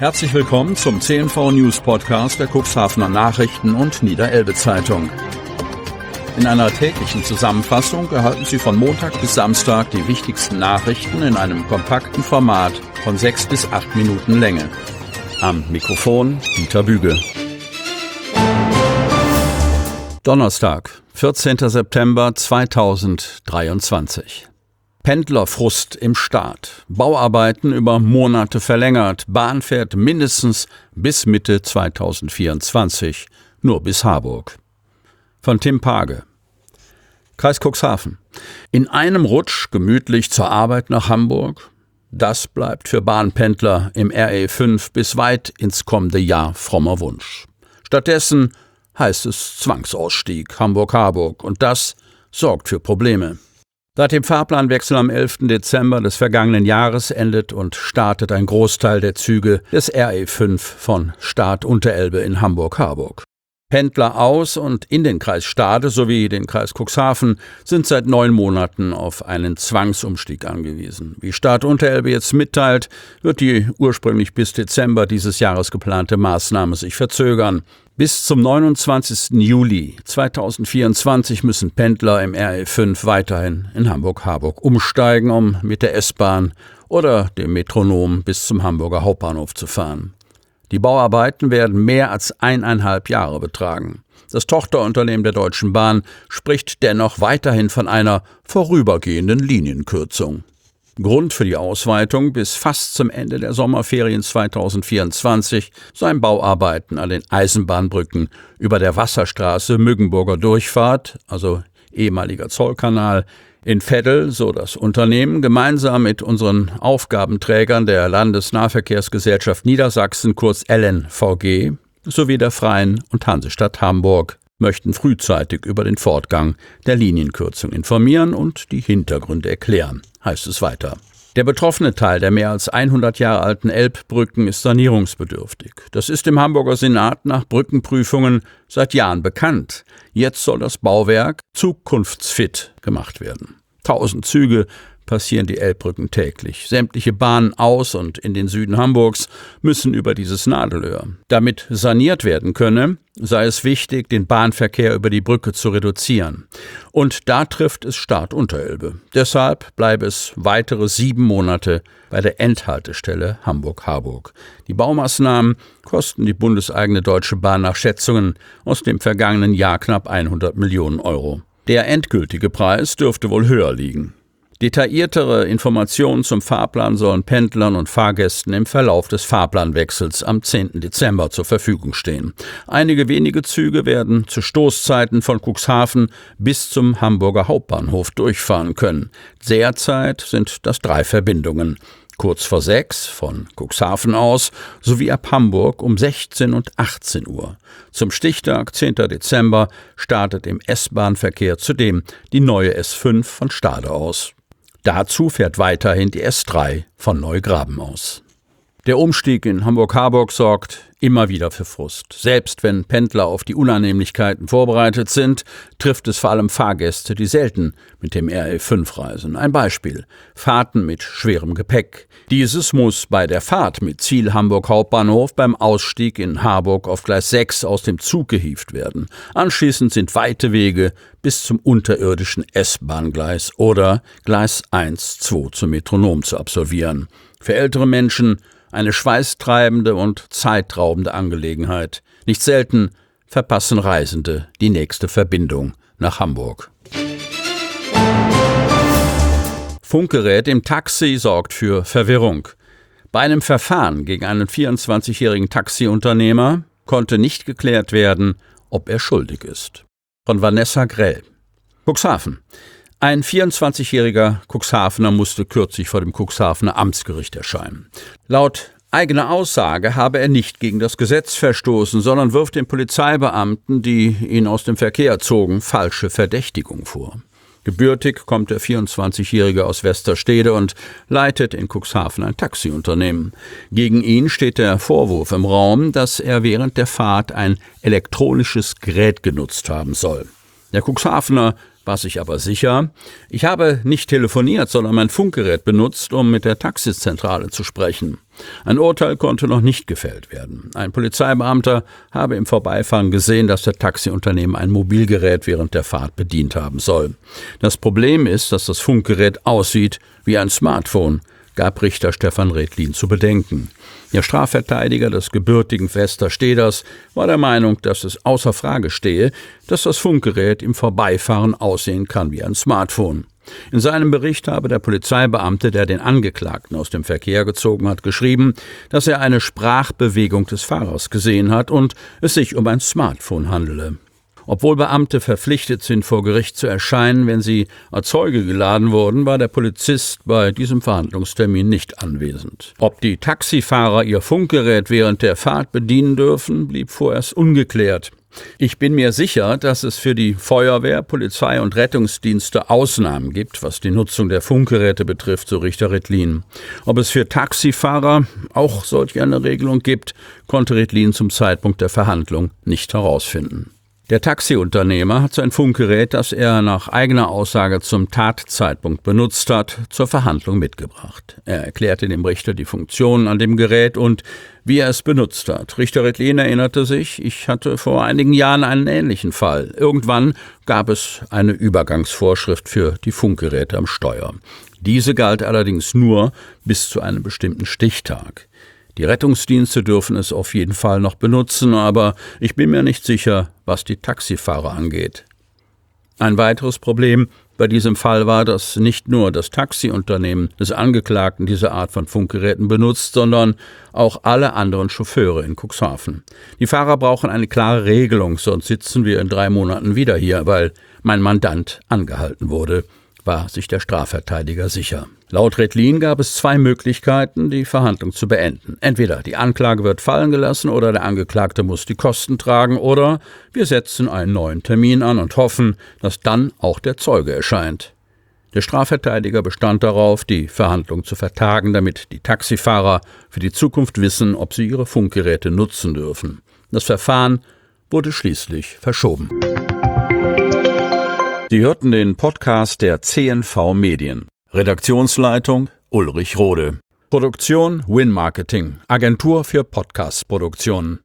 Herzlich willkommen zum CNV News Podcast der Cuxhavener Nachrichten und Niederelbe Zeitung. In einer täglichen Zusammenfassung erhalten Sie von Montag bis Samstag die wichtigsten Nachrichten in einem kompakten Format von 6 bis 8 Minuten Länge. Am Mikrofon Dieter Büge. Donnerstag, 14. September 2023. Pendlerfrust im Start. Bauarbeiten über Monate verlängert. Bahn fährt mindestens bis Mitte 2024. Nur bis Harburg. Von Tim Page. Kreis Cuxhaven. In einem Rutsch gemütlich zur Arbeit nach Hamburg? Das bleibt für Bahnpendler im RE5 bis weit ins kommende Jahr frommer Wunsch. Stattdessen heißt es Zwangsausstieg Hamburg-Harburg und das sorgt für Probleme. Seit dem Fahrplanwechsel am 11. Dezember des vergangenen Jahres endet und startet ein Großteil der Züge des RE5 von Start Unterelbe in Hamburg-Harburg. Pendler aus und in den Kreis Stade sowie den Kreis Cuxhaven sind seit 9 Monaten auf einen Zwangsumstieg angewiesen. Wie Start Unterelbe jetzt mitteilt, wird die ursprünglich bis Dezember dieses Jahres geplante Maßnahme sich verzögern. Bis zum 29. Juli 2024 müssen Pendler im RE5 weiterhin in Hamburg-Harburg umsteigen, um mit der S-Bahn oder dem Metronom bis zum Hamburger Hauptbahnhof zu fahren. Die Bauarbeiten werden mehr als 1,5 Jahre betragen. Das Tochterunternehmen der Deutschen Bahn spricht dennoch weiterhin von einer vorübergehenden Linienkürzung. Grund für die Ausweitung bis fast zum Ende der Sommerferien 2024 seien Bauarbeiten an den Eisenbahnbrücken über der Wasserstraße Müggenburger Durchfahrt, also ehemaliger Zollkanal, in Veddel, so das Unternehmen, gemeinsam mit unseren Aufgabenträgern der Landesnahverkehrsgesellschaft Niedersachsen, kurz LNVG, sowie der Freien und Hansestadt Hamburg, möchten frühzeitig über den Fortgang der Linienkürzung informieren und die Hintergründe erklären, heißt es weiter. Der betroffene Teil der mehr als 100 Jahre alten Elbbrücken ist sanierungsbedürftig. Das ist im Hamburger Senat nach Brückenprüfungen seit Jahren bekannt. Jetzt soll das Bauwerk zukunftsfit gemacht werden. 1000 Züge passieren die Elbbrücken täglich. Sämtliche Bahnen aus und in den Süden Hamburgs müssen über dieses Nadelöhr. Damit saniert werden könne, sei es wichtig, den Bahnverkehr über die Brücke zu reduzieren. Und da trifft es Start Unterelbe. Deshalb bleibe es weitere 7 Monate bei der Endhaltestelle Hamburg-Harburg. Die Baumaßnahmen kosten die bundeseigene Deutsche Bahn nach Schätzungen aus dem vergangenen Jahr knapp 100 Millionen Euro. Der endgültige Preis dürfte wohl höher liegen. Detailliertere Informationen zum Fahrplan sollen Pendlern und Fahrgästen im Verlauf des Fahrplanwechsels am 10. Dezember zur Verfügung stehen. Einige wenige Züge werden zu Stoßzeiten von Cuxhaven bis zum Hamburger Hauptbahnhof durchfahren können. Derzeit sind das 3 Verbindungen. Kurz vor 6 von Cuxhaven aus sowie ab Hamburg um 16 und 18 Uhr. Zum Stichtag 10. Dezember startet im S-Bahn-Verkehr zudem die neue S5 von Stade aus. Dazu fährt weiterhin die S3 von Neugraben aus. Der Umstieg in Hamburg-Harburg sorgt immer wieder für Frust. Selbst wenn Pendler auf die Unannehmlichkeiten vorbereitet sind, trifft es vor allem Fahrgäste, die selten mit dem RE5 reisen. Ein Beispiel: Fahrten mit schwerem Gepäck. Dieses muss bei der Fahrt mit Ziel Hamburg Hauptbahnhof beim Ausstieg in Harburg auf Gleis 6 aus dem Zug gehievt werden. Anschließend sind weite Wege bis zum unterirdischen S-Bahn-Gleis oder Gleis 1-2 zum Metronom zu absolvieren. Für ältere Menschen eine schweißtreibende und zeitraubende Angelegenheit. Nicht selten verpassen Reisende die nächste Verbindung nach Hamburg. Funkgerät im Taxi sorgt für Verwirrung. Bei einem Verfahren gegen einen 24-jährigen Taxiunternehmer konnte nicht geklärt werden, ob er schuldig ist. Von Vanessa Grell. Cuxhaven. Ein 24-jähriger Cuxhavener musste kürzlich vor dem Cuxhavener Amtsgericht erscheinen. Laut eigener Aussage habe er nicht gegen das Gesetz verstoßen, sondern wirft den Polizeibeamten, die ihn aus dem Verkehr zogen, falsche Verdächtigung vor. Gebürtig kommt der 24-Jährige aus Westerstede und leitet in Cuxhaven ein Taxiunternehmen. Gegen ihn steht der Vorwurf im Raum, dass er während der Fahrt ein elektronisches Gerät genutzt haben soll. Der Cuxhavener war sich aber sicher: Ich habe nicht telefoniert, sondern mein Funkgerät benutzt, um mit der Taxizentrale zu sprechen. Ein Urteil konnte noch nicht gefällt werden. Ein Polizeibeamter habe im Vorbeifahren gesehen, dass der Taxiunternehmer ein Mobilgerät während der Fahrt bedient haben soll. Das Problem ist, dass das Funkgerät aussieht wie ein Smartphone, gab Richter Stefan Redlin zu bedenken. Der Strafverteidiger des gebürtigen Westersteders war der Meinung, dass es außer Frage stehe, dass das Funkgerät im Vorbeifahren aussehen kann wie ein Smartphone. In seinem Bericht habe der Polizeibeamte, der den Angeklagten aus dem Verkehr gezogen hat, geschrieben, dass er eine Sprachbewegung des Fahrers gesehen hat und es sich um ein Smartphone handele. Obwohl Beamte verpflichtet sind, vor Gericht zu erscheinen, wenn sie als Zeuge geladen wurden, war der Polizist bei diesem Verhandlungstermin nicht anwesend. Ob die Taxifahrer ihr Funkgerät während der Fahrt bedienen dürfen, blieb vorerst ungeklärt. Ich bin mir sicher, dass es für die Feuerwehr, Polizei und Rettungsdienste Ausnahmen gibt, was die Nutzung der Funkgeräte betrifft, so Richter Redlin. Ob es für Taxifahrer auch solch eine Regelung gibt, konnte Redlin zum Zeitpunkt der Verhandlung nicht herausfinden. Der Taxiunternehmer hat sein Funkgerät, das er nach eigener Aussage zum Tatzeitpunkt benutzt hat, zur Verhandlung mitgebracht. Er erklärte dem Richter die Funktionen an dem Gerät und wie er es benutzt hat. Richter Redlin erinnerte sich, ich hatte vor einigen Jahren einen ähnlichen Fall. Irgendwann gab es eine Übergangsvorschrift für die Funkgeräte am Steuer. Diese galt allerdings nur bis zu einem bestimmten Stichtag. Die Rettungsdienste dürfen es auf jeden Fall noch benutzen, aber ich bin mir nicht sicher, was die Taxifahrer angeht. Ein weiteres Problem bei diesem Fall war, dass nicht nur das Taxiunternehmen des Angeklagten diese Art von Funkgeräten benutzt, sondern auch alle anderen Chauffeure in Cuxhaven. Die Fahrer brauchen eine klare Regelung, sonst sitzen wir in 3 Monaten wieder hier, weil mein Mandant angehalten wurde, war sich der Strafverteidiger sicher. Laut Redlin gab es 2 Möglichkeiten, die Verhandlung zu beenden. Entweder die Anklage wird fallen gelassen oder der Angeklagte muss die Kosten tragen oder wir setzen einen neuen Termin an und hoffen, dass dann auch der Zeuge erscheint. Der Strafverteidiger bestand darauf, die Verhandlung zu vertagen, damit die Taxifahrer für die Zukunft wissen, ob sie ihre Funkgeräte nutzen dürfen. Das Verfahren wurde schließlich verschoben. Sie hörten den Podcast der CNV Medien. Redaktionsleitung Ulrich Rode. Produktion Win Marketing, Agentur für Podcast-Produktionen.